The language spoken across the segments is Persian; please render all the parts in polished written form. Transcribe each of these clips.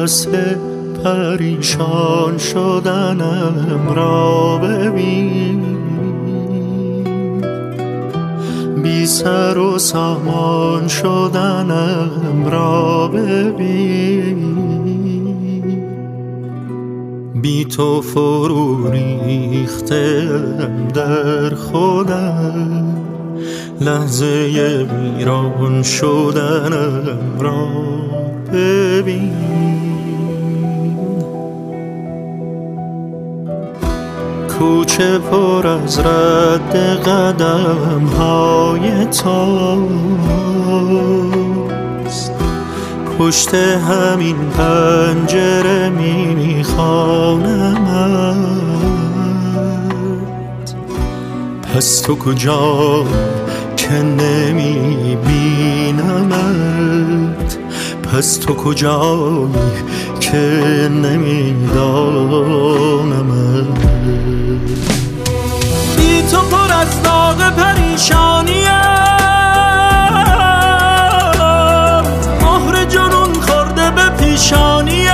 فصل پریشان شدنم را ببین، بی سر و سامان شدنم را ببین، بی تو فرو ریختم در خودم، لحظه ویران شدنم را ببین. کوچه پر از رد قدم های تاست، پشت همین پنجره میخوانمت. پس تو کجا که نمیبینمت، پس تو کجایی که نمیدانمت. بی تو پر از داغ پریشانیم، مهر جنون خورده به پیشانیم.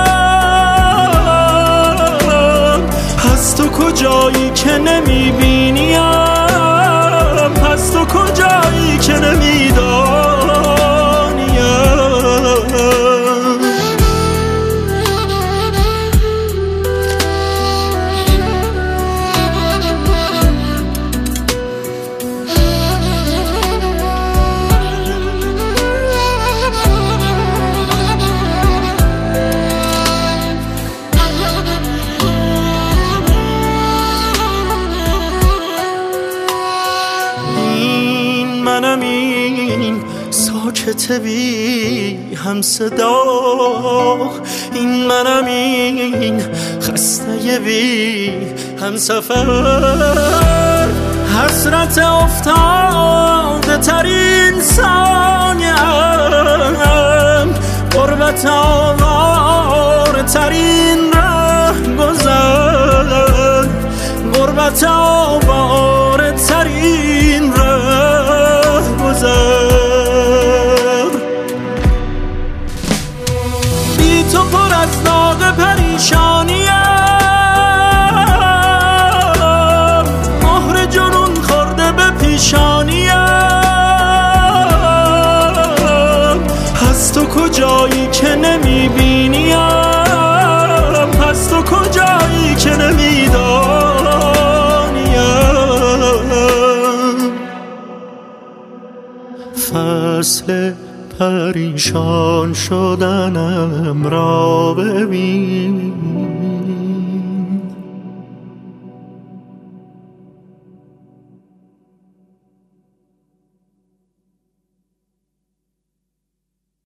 پس تو کجایی که نمیبینیم، پس تو کجایی که نمیدانیم. منم این ساکت بی هم صدا، این منم این خسته بی هم سفر. حسرت افتاده ترین ثانیم، غربت آواره ترین رهگذر، غربت آواره ترین بی تو پر از داغ پریشانیم، مهر جنون خورده به پیشانیم. پس تو کجایی که نمیبینیم، پس تو کجایی که نمیدانیم. فصل پریشان شدنم را ببین،